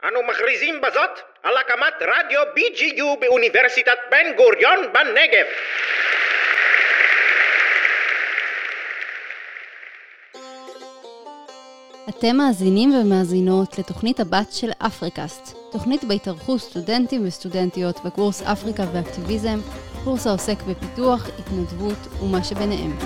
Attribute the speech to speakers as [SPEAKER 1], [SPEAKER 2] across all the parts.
[SPEAKER 1] אנו מכריזים בזאת על הקמת רדיו BGU באוניברסיטת בן גוריון בנגב.
[SPEAKER 2] אתם מאזינים ומאזינות לתוכנית הבת של אפריקאסט, תוכנית בהתארחו סטודנטים וסטודנטיות בקורס אפריקה ואקטיביזם, קורס העוסק בפיתוח, התנדבות ומה שביניהם.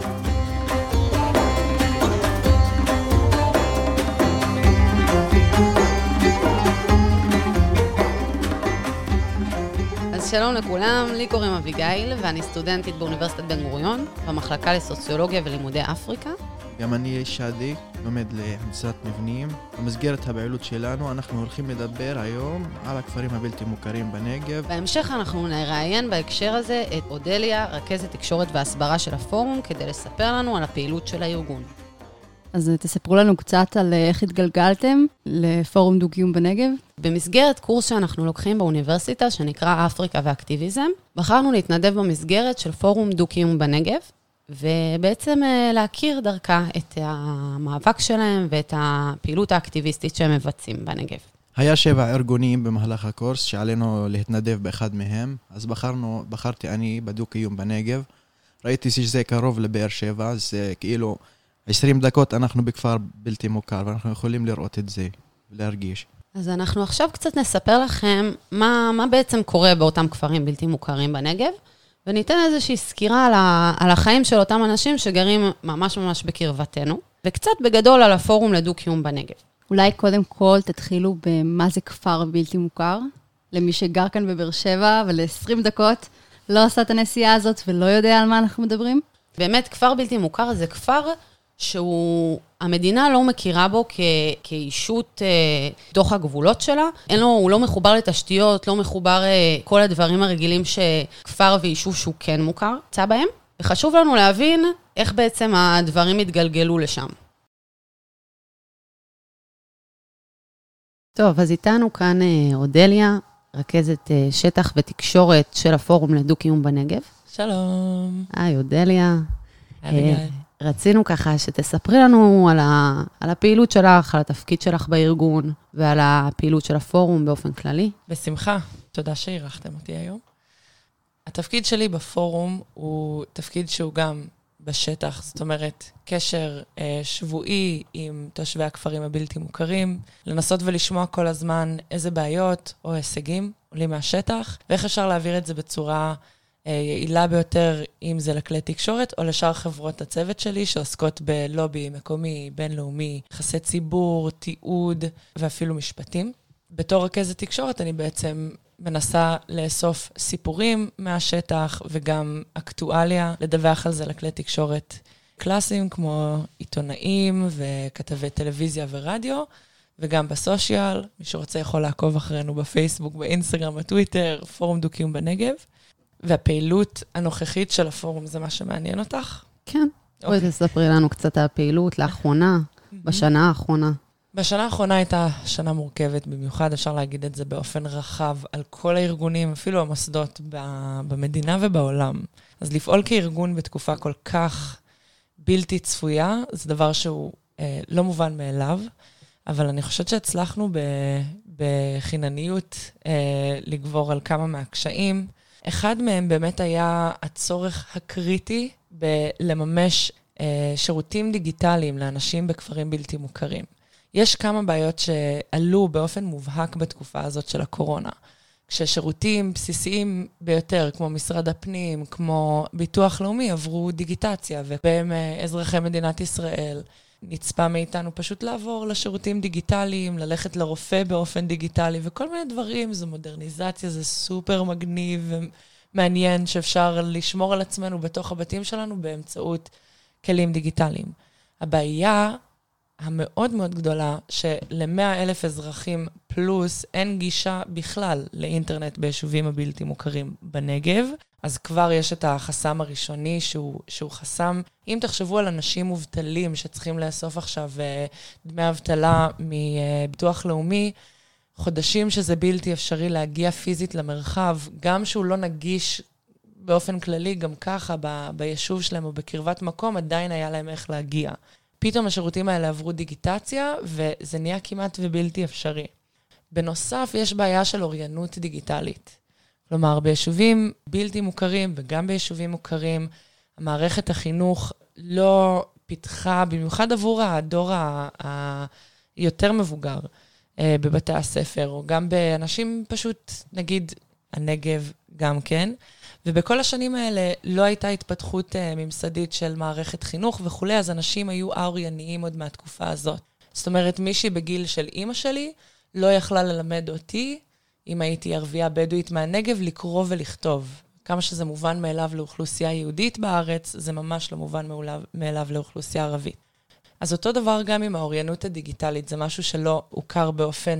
[SPEAKER 2] אז שלום לכולם, לי קוראים אביגיל ואני סטודנטית באוניברסיטת בן גוריון, במחלקה לסוציולוגיה ולימודי אפריקה.
[SPEAKER 3] גם אני שדי, לומד להנדסת מבנים. במסגרת הפעילות שלנו אנחנו הולכים לדבר היום על הכפרים הבלתי מוכרים בנגב.
[SPEAKER 2] בהמשך אנחנו נראיין בהקשר הזה את אודליה, רכזת תקשורת והסברה של הפורום, כדי לספר לנו על הפעילות של הארגון. אז תספרו לנו קצת על איך התגלגלתם לפורום דו-קיום בנגב. במסגרת קורס שאנחנו לוקחים באוניברסיטה, שנקרא אפריקה ואקטיביזם, בחרנו להתנדב במסגרת של פורום דו-קיום בנגב, ובעצם להכיר דרכה את המאבק שלהם ואת הפעילות האקטיביסטית שהם מבצעים בנגב.
[SPEAKER 3] היה 7 ארגונים במהלך הקורס שעלינו להתנדב באחד מהם, אז בחרתי אני בדו-קיום בנגב. ראיתי שזה קרוב לבאר שבע, זה כאילו 20 דקות אנחנו בכפר בלתי מוכר, ואנחנו יכולים לראות את זה ולהרגיש.
[SPEAKER 2] אז אנחנו עכשיו קצת נספר לכם מה בעצם קורה באותם כפרים בלתי מוכרים בנגב, וניתן איזושהי סקירה על החיים של אותם אנשים שגרים ממש בקרבתנו, וקצת בגדול על הפורום לדו-קיום בנגב. אולי קודם כל תתחילו במה זה כפר בלתי מוכר, למי שגר כאן בבאר שבע ול-20 דקות לא עשה את הנסיעה הזאת ולא יודע על מה אנחנו מדברים. באמת כפר בלתי מוכר זה כפר המדינה לא מכירה בו כאישות תוך הגבולות שלה, הוא לא מחובר לתשתיות, לא מחובר כל הדברים הרגילים שכפר ויישוב שהוא כן מוכר, צא בהם, וחשוב לנו להבין איך בעצם הדברים התגלגלו לשם. טוב, אז איתנו כאן אודליה, רכזת שטח ותקשורת של הפורום לדו-קיום בנגב.
[SPEAKER 4] שלום.
[SPEAKER 2] היי, אודליה.
[SPEAKER 4] אביגיל.
[SPEAKER 2] רצינו ככה שתספרי לנו על הפעילות שלך, על התפקיד שלך בארגון, ועל הפעילות של הפורום באופן כללי.
[SPEAKER 4] בשמחה, תודה שאירחתם אותי היום. התפקיד שלי בפורום הוא תפקיד שהוא גם בשטח, זאת אומרת, קשר שבועי עם תושבי הכפרים הבלתי מוכרים, לנסות ולשמוע כל הזמן איזה בעיות או הישגים עולים מהשטח, ואיך אפשר להעביר את זה בצורה יעילה ביותר, אם זה לכלי תקשורת, או לשאר חברות הצוות שלי, שעוסקות בלובי מקומי, בינלאומי, יחסי ציבור, תיעוד, ואפילו משפטים. בתור רכזת תקשורת, אני בעצם מנסה לאסוף סיפורים מהשטח, וגם אקטואליה, לדווח על זה לכלי תקשורת קלאסיים, כמו עיתונאים, וכתבי טלוויזיה ורדיו, וגם בסושיאל, מי שרוצה יכול לעקוב אחרינו בפייסבוק, באינסטגרם, בטוויטר, פורום דו-קיום בנגב. והפעילות הנוכחית של הפורום זה מה שמעניין אותך?
[SPEAKER 2] כן. בואי תספרי לנו קצת על הפעילות לאחרונה, בשנה האחרונה.
[SPEAKER 4] בשנה האחרונה הייתה שנה מורכבת, במיוחד אפשר להגיד את זה באופן רחב על כל הארגונים, אפילו המוסדות במדינה ובעולם. אז לפעול כארגון בתקופה כל כך בלתי צפויה, זה דבר שהוא לא מובן מאליו, אבל אני חושבת שהצלחנו בחינניות לגבור על כמה מהקשיים. אחד מהם באמת היה הצורך הקריטי בלממש שירותים דיגיטליים לאנשים בכפרים בלתי מוכרים. יש כמה בעיות שעלו באופן מובהק בתקופה הזאת של הקורונה. כששירותים בסיסיים ביותר, כמו משרד הפנים, כמו ביטוח לאומי, עברו דיגיטציה, ובהם אזרחי מדינת ישראל נצפה מאיתנו פשוט לעבור לשירותים דיגיטליים, ללכת לרופא באופן דיגיטלי, וכל מיני דברים, זו מודרניזציה, זה סופר מגניב ומעניין שאפשר לשמור על עצמנו בתוך הבתים שלנו באמצעות כלים דיגיטליים. הבעיה המאוד מאוד גדולה, של100,000 אזרחים פלוס אין גישה בכלל לאינטרנט ביישובים הבלתי מוכרים בנגב, אז כבר יש את החסם הראשוני שהוא חסם. אם תחשבו על אנשים מובטלים שצריכים לאסוף עכשיו דמי אבטלה מביטוח לאומי, חודשים שזה בלתי אפשרי להגיע פיזית למרחב, גם שהוא לא נגיש באופן כללי, גם ככה ביישוב שלהם או בקרבת מקום, עדיין היה להם איך להגיע. פתאום השירותים האלה עברו דיגיטציה, וזה נהיה כמעט ובלתי אפשרי. בנוסף, יש בעיה של אוריינות דיגיטלית. כלומר, ביישובים בלתי מוכרים וגם ביישובים מוכרים, המערכת החינוך לא פיתחה, במיוחד עבור הדור היותר מבוגר בבתי הספר, או גם באנשים פשוט, נגיד, הנגב גם כן. ובכל השנים האלה לא הייתה התפתחות ממסדית של מערכת חינוך וכו', אז אנשים היו אורייניים עוד מהתקופה הזאת. זאת אומרת, מישהי בגיל של אמא שלי לא יכלה ללמד אותי, אם הייתי ערבייה בדואית מהנגב, לקרוא ולכתוב. כמה שזה מובן מאליו לאוכלוסייה יהודית בארץ, זה ממש לא מובן מאליו לאוכלוסייה ערבית. אז אותו דבר גם עם האוריינות הדיגיטלית, זה משהו שלא הוכר באופן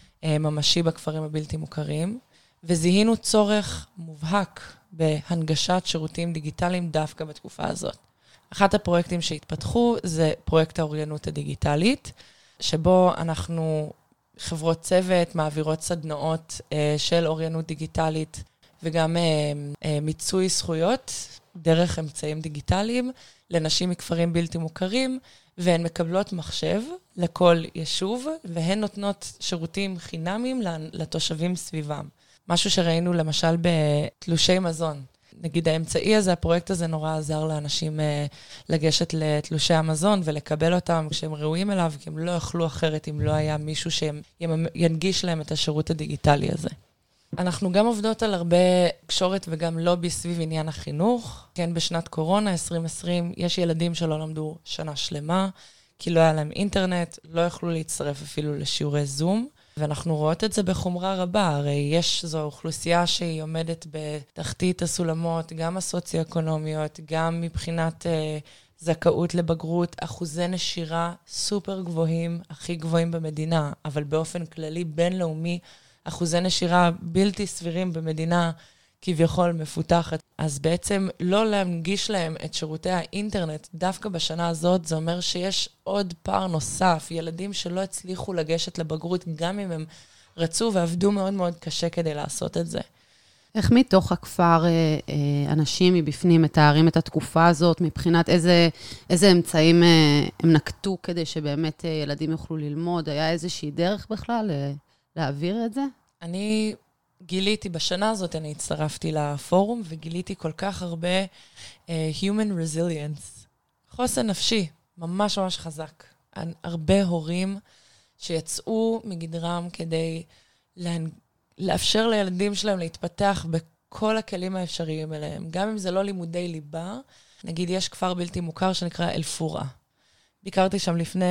[SPEAKER 4] ממשי בכפרים הבלתי מוכרים, וזיהינו צורך מובהק בהנגשת שירותים דיגיטליים דווקא בתקופה הזאת. אחת הפרויקטים שהתפתחו זה פרויקט האוריינות הדיגיטלית, שבו אנחנו חברות צוות, מעבירות סדנאות של אוריינות דיגיטלית, וגם מיצוי זכויות דרך אמצעים דיגיטליים לנשים מכפרים בלתי מוכרים, והן מקבלות מחשב לכל יישוב, והן נותנות שירותים חינמיים לתושבים סביבם. משהו שראינו למשל בתלושי מזון. נגיד האמצעי הזה, הפרויקט הזה נורא עזר לאנשים לגשת לתלושי המזון ולקבל אותם כשהם ראויים אליו, כי הם לא יכלו אחרת אם לא היה מישהו שינגיש להם את השירות הדיגיטלי הזה. אנחנו גם עובדות על הרבה קשורת וגם לובי סביב עניין החינוך. כן, בשנת קורונה, 2020, יש ילדים שלא למדו שנה שלמה, כי לא היה להם אינטרנט, לא יכלו להצטרף אפילו לשיעורי זום, ואנחנו רואות את זה בחומרה רבה. הרי זו אוכלוסייה שהיא עומדת בתחתית הסולמות, גם הסוציו-אקונומיות, גם מבחינת זכאות לבגרות, אחוזי נשירה סופר גבוהים, הכי גבוהים במדינה, אבל באופן כללי בינלאומי, אחוזי נשירה בלתי סבירים במדינה כביכול מפותחת. אז בעצם לא להנגיש להם את שירותי האינטרנט דווקא בשנה הזאת, זה אומר שיש עוד פער נוסף, ילדים שלא הצליחו לגשת לבגרות, גם אם הם רצו ועבדו מאוד מאוד קשה כדי לעשות את זה.
[SPEAKER 2] איך מתוך הכפר אנשים מבפנים מתארים את התקופה הזאת, מבחינת איזה אמצעים הם נקטו כדי שבאמת ילדים יוכלו ללמוד? היה איזושהי דרך בכלל להעביר את זה?
[SPEAKER 4] אני גיליתי, בשנה הזאת אני הצטרפתי לפורום, וגיליתי כל כך הרבה human resilience, חוסן נפשי, ממש ממש חזק. הרבה הורים שיצאו מגדרם כדי לאפשר לילדים שלהם להתפתח בכל הכלים האפשריים אליהם, גם אם זה לא לימודי ליבה. נגיד, יש כפר בלתי מוכר שנקרא אל-פורה. ביקרתי שם לפני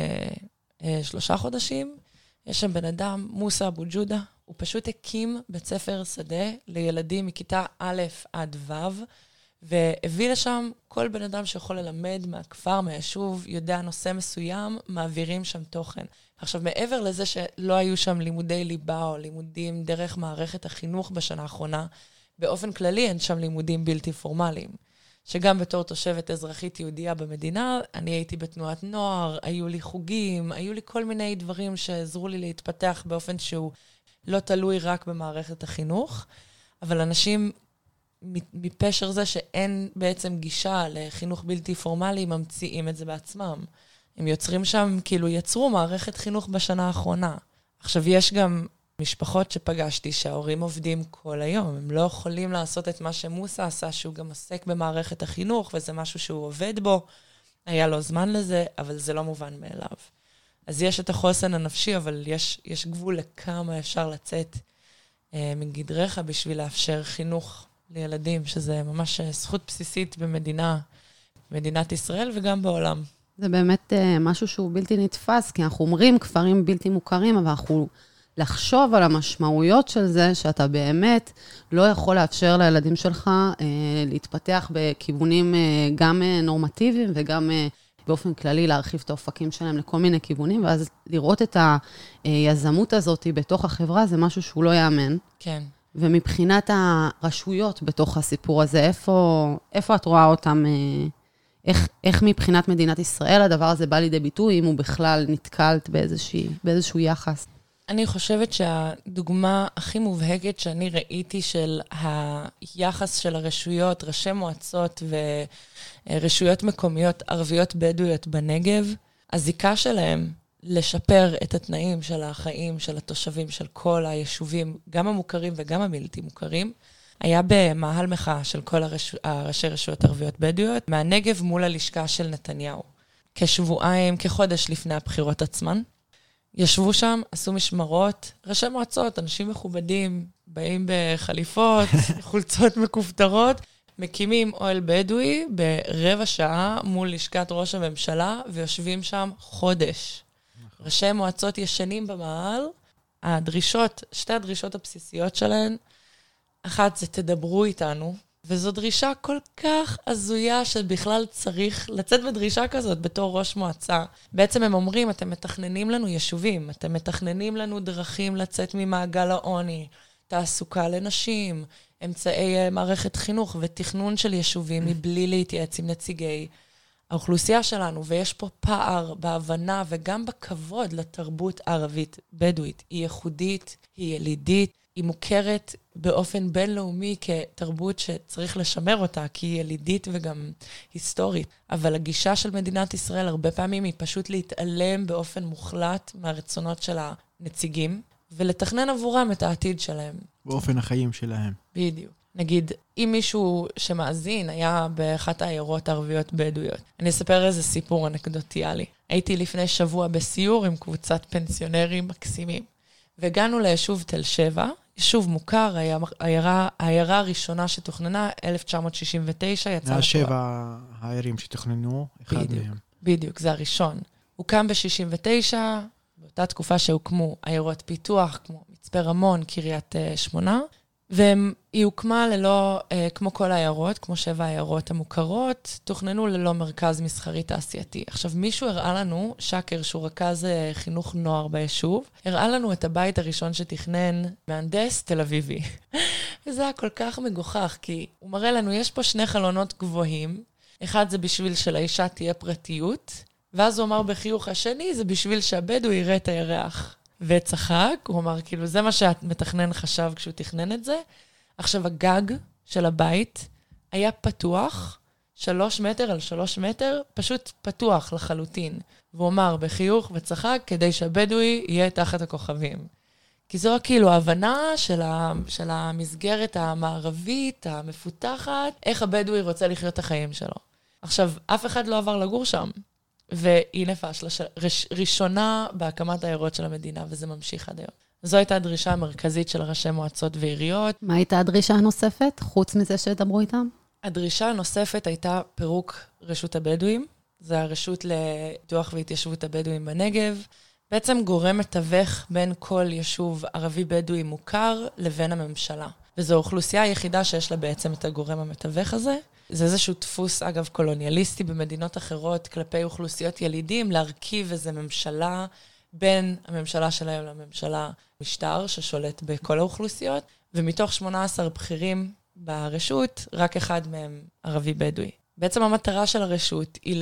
[SPEAKER 4] 3 חודשים, יש שם בן אדם, מוסא אבו ג'ודה, הוא פשוט הקים בית ספר שדה לילדים מכיתה א' עד ו', והביא לשם כל בן אדם שיכול ללמד מהכפר, מהיישוב, יודע נושא מסוים, מעבירים שם תוכן. עכשיו, מעבר לזה שלא היו שם לימודי ליבה או לימודים דרך מערכת החינוך בשנה האחרונה, באופן כללי אין שם לימודים בלתי פורמליים. שגם בתור תושבת אזרחית יהודייה במדינה, אני הייתי בתנועת נוער, היו לי חוגים, היו לי כל מיני דברים שעזרו לי להתפתח באופן שהוא לא תלוי רק במערכת החינוך, אבל אנשים מפשר זה שאין בעצם גישה לחינוך בלתי פורמלי, ממציאים את זה בעצמם. הם יוצרים שם, כאילו יצרו מערכת חינוך בשנה האחרונה. עכשיו יש גם משפחות שפגשתי שההורים עובדים כל היום, הם לא יכולים לעשות את מה שמוסא עשה, שהוא גם עוסק במערכת החינוך, וזה משהו שהוא עובד בו, היה לו זמן לזה, אבל זה לא מובן מאליו. אז יש את החוסן הנפשי, אבל יש גבול לכמה אפשר לצאת מגדרך בשביל לאפשר חינוך לילדים, שזה ממש זכות בסיסית במדינת ישראל וגם בעולם.
[SPEAKER 2] זה באמת משהו שהוא בלתי נתפס, כי אנחנו אומרים כפרים בלתי מוכרים, אבל אנחנו לחשוב על המשמעויות של זה, שאתה באמת לא יכול לאפשר לילדים שלך להתפתח בכיוונים גם נורמטיביים, וגם באופן כללי להרחיב את האופקים שלהם לכל מיני כיוונים, ואז לראות את היזמות הזאת בתוך החברה, זה משהו שהוא לא יאמן.
[SPEAKER 4] כן.
[SPEAKER 2] ומבחינת הרשויות בתוך הסיפור הזה, איפה את רואה אותם, איך מבחינת מדינת ישראל הדבר הזה בא לידי ביטוי, אם הוא בכלל נתקלת באיזשהו יחס?
[SPEAKER 4] אני חושבת שהדוגמה הכי מובהקת שאני ראיתי של היחס של הרשויות, ראשי מועצות ורשויות מקומיות ערביות בדואיות בנגב, הזיקה שלהם לשפר את התנאים של החיים, של התושבים, של כל היישובים, גם המוכרים וגם הבלתי מוכרים, היה במאהל מחאה של כל הראשי רשויות ערביות בדואיות, מהנגב מול הלשכה של נתניהו. כשבועיים, כחודש לפני הבחירות עצמן. ישבו שם, עשו משמרות, ראשי מועצות, אנשים מכובדים, באים בחליפות, חולצות מכופתרות, מקימים אוהל בדואי ברבע שעה מול לשכת ראש הממשלה, ויושבים שם חודש. ראשי מועצות ישנים במאהל, שתי הדרישות הבסיסיות שלהן, אחת זה תדברו איתנו, וזו דרישה כל כך הזויה שבכלל צריך לצאת בדרישה כזאת בתור ראש מועצה. בעצם הם אומרים, אתם מתכננים לנו יישובים, אתם מתכננים לנו דרכים לצאת ממעגל העוני, תעסוקה לנשים, אמצעי מערכת חינוך ותכנון של יישובים מבלי להתייעץ עם נציגי האוכלוסייה שלנו, ויש פה פער בהבנה וגם בכבוד לתרבות הערבית בדואית. היא ייחודית, היא ילידית, היא מוכרת באופן בינלאומי כתרבות שצריך לשמר אותה, כי היא ילידית וגם היסטורית. אבל הגישה של מדינת ישראל הרבה פעמים היא פשוט להתעלם באופן מוחלט מהרצונות של הנציגים, ולתכנן עבורם את העתיד שלהם.
[SPEAKER 3] באופן החיים שלהם.
[SPEAKER 4] בדיוק. נגיד, אם מישהו שמאזין היה באחת העיירות הערביות בדואיות, אני אספר איזה סיפור אנקדוטיאלי. הייתי לפני שבוע בסיור עם קבוצת פנסיונרים מקסימים, והגענו ליישוב תל שבע, יישוב מוכר, העיירה הראשונה שתוכננה, 1969, יצא...
[SPEAKER 3] מהשבע העיירים שתוכננו, אחד מהם. בדיוק,
[SPEAKER 4] זה הראשון. הוקם ב-69, באותה תקופה שהוקמו עיירות פיתוח, כמו מצפה רמון, קריית שמונה, והיא הוקמה ללא, כמו כל העיירות, כמו 7 העיירות המוכרות, תוכננו ללא מרכז מסחרי תעשייתי. עכשיו, מישהו הראה לנו, שקר, שהוא רכז חינוך נוער ביישוב, הראה לנו את הבית הראשון שתכנן מהנדס תל אביבי. וזה היה כל כך מגוחך, כי הוא מראה לנו, יש פה 2 חלונות גבוהים, אחד זה בשביל שלאישה תהיה פרטיות, ואז הוא אמר בחיוך, השני זה בשביל שהבדואי יראה את הירח. וצחק, הוא אמר, כאילו, זה מה שהמתכנן חשב כשהוא תכנן את זה. עכשיו, הגג של הבית היה פתוח, 3 מטר על 3 מטר, פשוט פתוח לחלוטין. והוא אמר בחיוך וצחק, כדי שהבדואי יהיה תחת הכוכבים. כי זו כאילו ההבנה של המסגרת המערבית, המפותחת, איך הבדואי רוצה לחיות את החיים שלו. עכשיו, אף אחד לא עבר לגור שם. והיא נפש ראשונה בהקמת העיירות של המדינה, וזה ממשיך עד היום. זו הייתה הדרישה המרכזית של ראשי מועצות ועיריות.
[SPEAKER 2] מה הייתה הדרישה הנוספת, חוץ מזה שדברו איתם?
[SPEAKER 4] הדרישה הנוספת הייתה פירוק רשות הבדואים. זה הרשות לפיתוח והתיישבות הבדואים בנגב. בעצם גורם מתווך בין כל יישוב ערבי בדואי מוכר לבין הממשלה. וזו האוכלוסייה היחידה שיש לה בעצם את הגורם המתווך הזה. זה איזשהו דפוס, אגב, קולוניאליסטי במדינות אחרות, כלפי אוכלוסיות ילידים, להרכיב איזו ממשלה בין הממשלה שלהם לממשלה משטר, ששולט בכל האוכלוסיות, ומתוך 18 בכירים ברשות, רק אחד מהם ערבי בדואי. בעצם המטרה של הרשות היא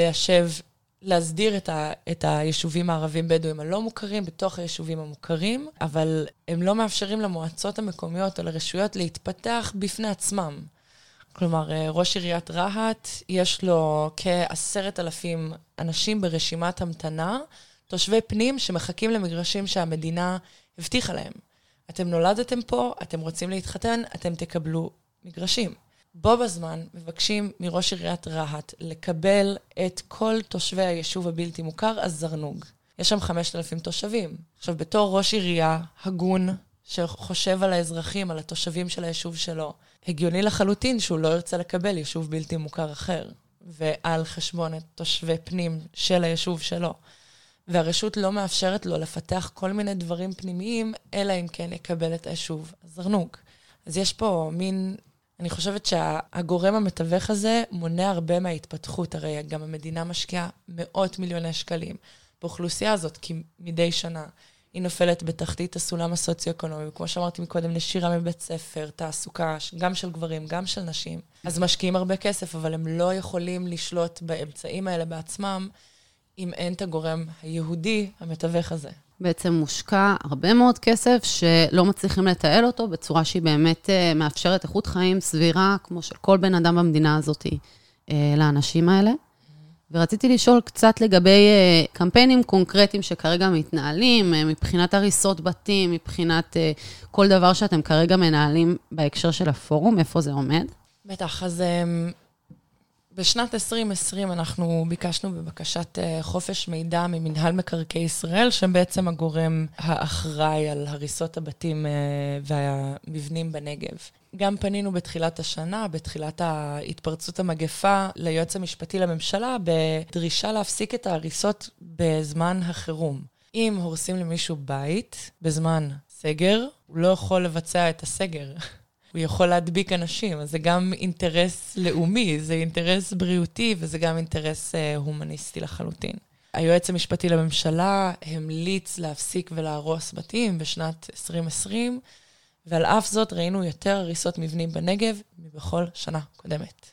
[SPEAKER 4] להסדיר את היישובים הערבים בדואים הלא מוכרים בתוך היישובים המוכרים, אבל הם לא מאפשרים למועצות המקומיות או לרשויות להתפתח בפני עצמם. כלומר, ראש עיריית רהט, יש לו כ10,000 אנשים ברשימת המתנה, תושבי פנים שמחכים למגרשים שהמדינה הבטיחה להם. אתם נולדתם פה, אתם רוצים להתחתן, אתם תקבלו מגרשים. בו בזמן מבקשים מראש עיריית רהט לקבל את כל תושבי היישוב הבלתי מוכר, הזרנוג. יש שם 5,000 תושבים. עכשיו, בתור ראש עירייה הגון, שחושב על האזרחים, על התושבים של היישוב שלו, הגיוני לחלוטין שהוא לא ירצה לקבל יישוב בלתי מוכר אחר, ועל חשבון את תושבי פנים של היישוב שלו. והרשות לא מאפשרת לו לפתח כל מיני דברים פנימיים, אלא אם כן יקבל את היישוב הזרנוג. אז יש פה מין, אני חושבת שהגורם המתווך הזה מונע הרבה מההתפתחות, הרי גם המדינה משקיעה מאות מיליוני שקלים באוכלוסייה הזאת, כי מדי שנה היא נופלת בתחתית הסולם הסוציו-אקונומי, וכמו שאמרתי מקודם, נשירה מבית ספר, תעסוקה, גם של גברים, גם של נשים. אז משקיעים הרבה כסף, אבל הם לא יכולים לשלוט באמצעים האלה בעצמם, אם אין את הגורם היהודי המתווך הזה.
[SPEAKER 2] בעצם מושקע הרבה מאוד כסף שלא מצליחים לתעל אותו בצורה שהיא באמת מאפשרת איכות חיים סבירה, כמו של כל בן אדם במדינה הזאת לאנשים האלה. ורציתי לשאול קצת לגבי קמפיינים קונקרטיים שכרגע מתנהלים, מבחינת הריסות בתים, מבחינת כל דבר שאתם כרגע מנהלים בהקשר של הפורום, איפה זה עומד?
[SPEAKER 4] בטח, אז בשנת 2020 אנחנו ביקשנו בבקשת חופש מידע ממנהל מקרקעי ישראל, שהם בעצם הגורם האחראי על הריסות הבתים והמבנים בנגב. גם פנינו בתחילת השנה, בתחילת ההתפרצות המגפה, ליועץ המשפטי לממשלה, בדרישה להפסיק את ההריסות בזמן החירום. אם הורסים למישהו בית בזמן סגר, הוא לא יכול לבצע את הסגר. הוא יכול להדביק אנשים, אז זה גם אינטרס לאומי, זה אינטרס בריאותי, וזה גם אינטרס הומניסטי לחלוטין. היועץ המשפטי לממשלה המליץ להפסיק ולהרוס בתים בשנת 2020, ועל אף זאת ראינו יותר הריסות מבנים בנגב מבכל שנה קודמת.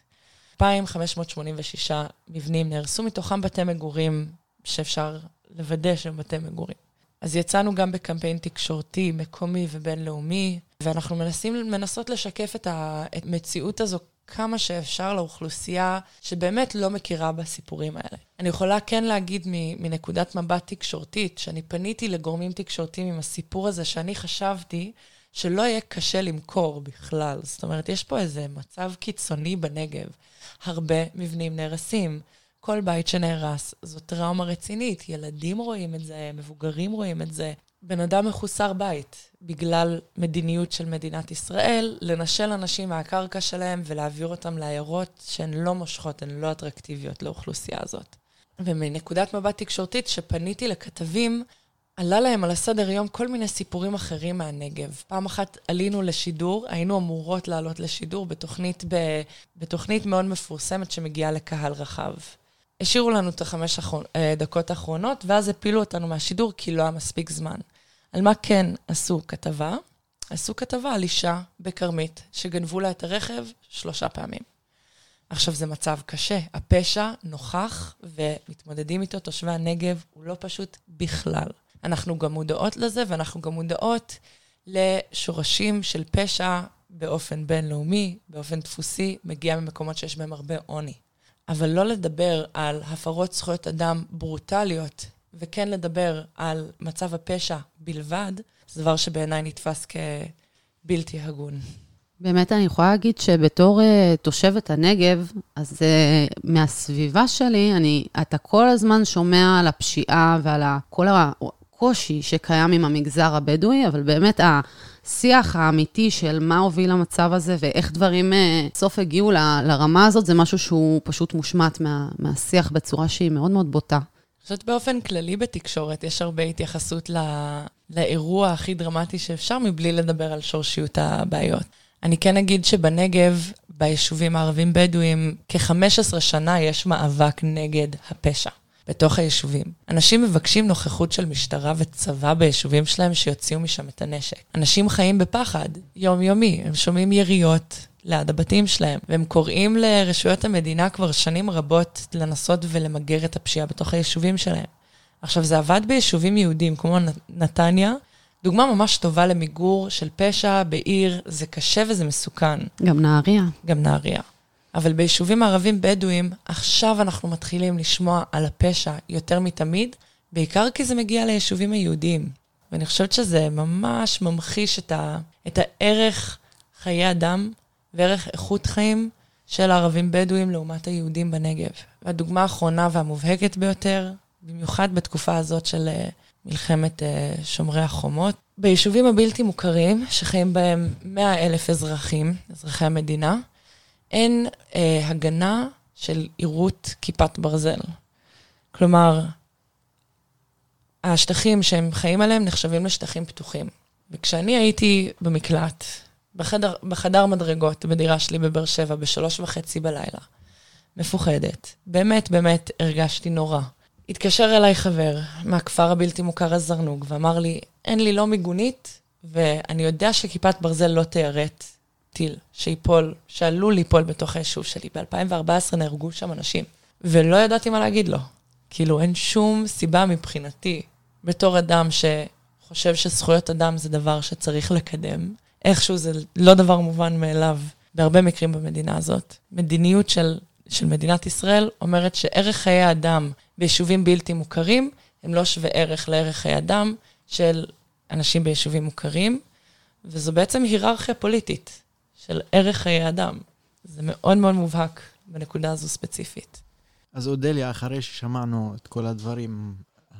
[SPEAKER 4] 2,586 מבנים נהרסו, מתוכם בתי מגורים שאפשר לוודא שהם בתי מגורים. אז יצאנו גם בקמפיין תקשורתי, מקומי ובינלאומי, ואנחנו מנסות לשקף את המציאות הזו כמה שאפשר לאוכלוסייה שבאמת לא מכירה בסיפורים האלה. אני יכולה כן להגיד מנקודת מבט תקשורתית, שאני פניתי לגורמים תקשורתיים עם הסיפור הזה, שאני חשבתי שלא יהיה קשה למכור בכלל. זאת אומרת, יש פה איזה מצב קיצוני בנגב. הרבה מבנים נהרסים. כל בית שנהרס, זו טראומה רצינית. ילדים רואים את זה, מבוגרים רואים את זה. בן אדם מחוסר בית, בגלל מדיניות של מדינת ישראל, לנשל אנשים מהקרקע שלהם ולהעביר אותם לעיירות שהן לא מושכות, הן לא אטרקטיביות לאוכלוסייה הזאת. ומנקודת מבט תקשורתית שפניתי לכתבים, עלה להם על הסדר יום כל מיני סיפורים אחרים מהנגב. פעם אחת עלינו לשידור, היינו אמורות לעלות לשידור בתוכנית מאוד מפורסמת שמגיעה לקהל רחב. השאירו לנו את 5 דקות האחרונות, ואז הפילו אותנו מהשידור כי לא היה מספיק זמן. על מה כן עשו כתבה? עשו כתבה על אישה בקרמית, שגנבו לה את הרכב 3 פעמים. עכשיו זה מצב קשה, הפשע נוכח ומתמודדים איתו תושבי הנגב, הוא לא פשוט בכלל. אנחנו גם מודעות לזה, ואנחנו גם מודעות לשורשים של פשע באופן בינלאומי, באופן דפוסי, מגיע ממקומות שיש בהם הרבה עוני. אבל לא לדבר על הפרות זכויות אדם ברוטליות, וכן לדבר על מצב הפשע בלבד, זה דבר שבעיניי נתפס כבלתי הגון.
[SPEAKER 2] באמת אני יכולה להגיד שבתור תושבת הנגב, אז מהסביבה שלי, אתה כל הזמן שומע על הפשיעה ועל כל הקושי שקיים עם המגזר הבדואי, אבל באמת השיח האמיתי של מה הוביל למצב הזה ואיך דברים סוף הגיעו לרמה הזאת, זה משהו שהוא פשוט מושמט מהשיח בצורה שהיא מאוד מאוד בוטה.
[SPEAKER 4] אני חושבת באופן כללי בתקשורת, יש הרבה התייחסות לאירוע הכי דרמטי שאפשר, מבלי לדבר על שורשיות הבעיות. אני כן אגיד שבנגב, ביישובים הערבים בדואים, כ-15 שנה יש מאבק נגד הפשע בתוך היישובים. אנשים מבקשים נוכחות של משטרה וצבא ביישובים שלהם שיוציאו משם את הנשק. אנשים חיים בפחד יומיומי, הם שומעים יריות ליד הבתים שלהם, והם קוראים לרשויות המדינה כבר שנים רבות לנסות ולמגר את הפשיעה בתוך היישובים שלהם. עכשיו זה עבד ביישובים יהודים כמו נתניה, דוגמה ממש טובה למיגור של פשע בעיר, זה קשה וזה מסוכן.
[SPEAKER 2] גם נהריה.
[SPEAKER 4] גם נהריה. אבל ביישובים הערבים בדואים, עכשיו אנחנו מתחילים לשמוע על הפשע יותר מתמיד, בעיקר כי זה מגיע ליישובים היהודיים. ואני חושבת שזה ממש ממחיש את הערך חיי אדם, וערך איכות חיים של הערבים בדואים לעומת היהודים בנגב. והדוגמה האחרונה והמובהקת ביותר, במיוחד בתקופה הזאת של מלחמת שומרי החומות, ביישובים הבלתי מוכרים, שחיים בהם 100,000 אזרחים, אזרחי המדינה, אין הגנה של עירות כיפת ברזל. כלומר, השטחים שהם חיים עליהם נחשבים לשטחים פתוחים. וכשאני הייתי במקלט, בחדר מדרגות בדירה שלי בבאר שבע, 3:30 בלילה, מפוחדת. באמת הרגשתי נורא. התקשר אליי חבר מהכפר הבלתי מוכר הזרנוג, ואמר לי, אין לי לא מיגונית, ואני יודע שכיפת ברזל לא תיירט טיל, שעלול ליפול בתוך היישוב שלי. ב-2014 נהרגו שם אנשים, ולא ידעתי מה להגיד לו. כאילו, אין שום סיבה מבחינתי, בתור אדם שחושב שזכויות אדם זה דבר שצריך לקדם, איכשהו זה לא דבר מובן מאליו, בהרבה מקרים במדינה הזאת. מדיניות של של מדינת ישראל אומרת שערך חיי האדם ביישובים בלתי מוכרים, הם לא שווה ערך לערך חיי אדם של אנשים ביישובים מוכרים, וזו בעצם היררכיה פוליטית של ערך חיי אדם. זה מאוד מאוד מובהק בנקודה הזו ספציפית.
[SPEAKER 3] אז אודליה, אחרי ששמענו את כל הדברים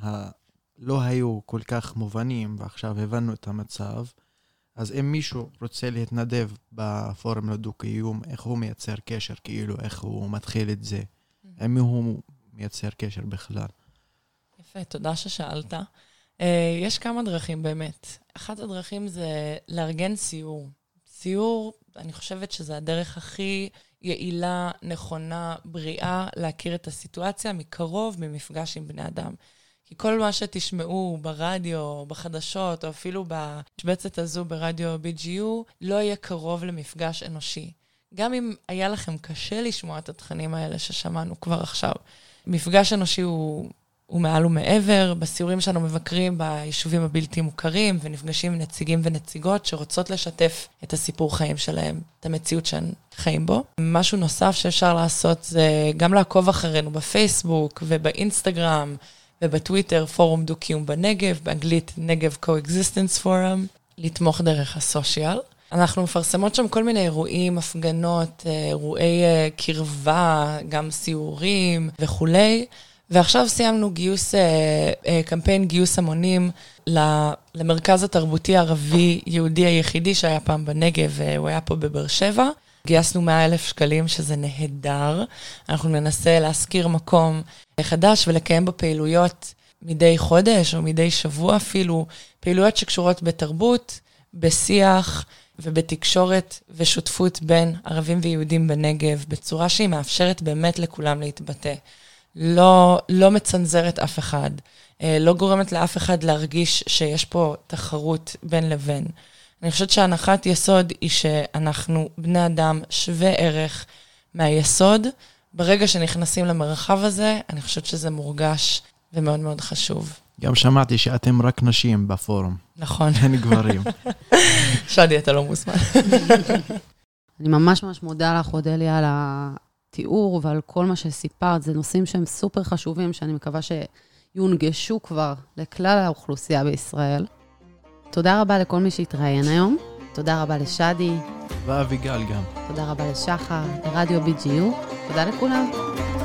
[SPEAKER 3] לא היו כל כך מובנים, ועכשיו הבנו את המצב, אז אם מישהו רוצה להתנדב בפורום לדו-קיום, איך הוא מייצר קשר, כאילו, איך הוא מתחיל את זה? עם מי הוא מייצר קשר בכלל?
[SPEAKER 4] יפה, תודה ששאלת. יש כמה דרכים באמת. אחת הדרכים זה לארגן סיור. סיור, אני חושבת שזה הדרך הכי יעילה, נכונה, בריאה, להכיר את הסיטואציה מקרוב, ממפגש עם בני אדם. כי כל מה שתשמעו ברדיו, בחדשות, או אפילו בשבצת הזו ברדיו BGU, לא יהיה קרוב למפגש אנושי. גם אם היה לכם קשה לשמוע את התכנים האלה ששמענו כבר עכשיו. מפגש אנושי הוא מעל ומעבר. בסיורים שלנו מבקרים ביישובים הבלתי מוכרים, ונפגשים עם נציגים ונציגות שרוצות לשתף את הסיפור חיים שלהם, את המציאות שהן חיים בו. משהו נוסף שאפשר לעשות זה גם לעקוב אחרינו בפייסבוק ובאינסטגרם, ובטוויטר, פורום דו-קיום בנגב, באנגלית נגב Coexistence Forum, לתמוך דרך הסושיאל. אנחנו מפרסמות שם כל מיני אירועים, הפגנות, אירועי קרבה, גם סיורים וכולי. ועכשיו סיימנו קמפיין גיוס המונים למרכז התרבותי הערבי יהודי היחידי שהיה פעם בנגב, הוא היה פה בבאר שבע. גייסנו 100,000 שקלים, שזה נהדר. אנחנו ננסה להזכיר מקום חדש ולקיים בו פעילויות מדי חודש או מדי שבוע אפילו, פעילויות שקשורות בתרבות, בשיח ובתקשורת ושותפות בין ערבים ויהודים בנגב, בצורה שהיא מאפשרת באמת לכולם להתבטא. לא מצנזרת אף אחד, לא גורמת לאף אחד להרגיש שיש פה תחרות בין לבין. אני חושבת שהנחת יסוד היא שאנחנו בני אדם שווה ערך מהיסוד. ברגע שנכנסים למרחב הזה, אני חושבת שזה מורגש ומאוד מאוד חשוב.
[SPEAKER 3] גם שמעתי שאתם רק נשים בפורום.
[SPEAKER 4] נכון.
[SPEAKER 3] אין גברים.
[SPEAKER 4] שדי, אתה לא מוזמן.
[SPEAKER 2] אני ממש ממש מודה לך, אודליה, על התיאור ועל כל מה שסיפרת. זה נושאים שהם סופר חשובים, שאני מקווה שיונגשו כבר לכלל האוכלוסייה בישראל. תודה רבה לכל מי שהתראיין היום. תודה רבה לשדי.
[SPEAKER 3] ואביגל גם.
[SPEAKER 2] תודה רבה לשחר, לרדיו BGU. תודה לכולם.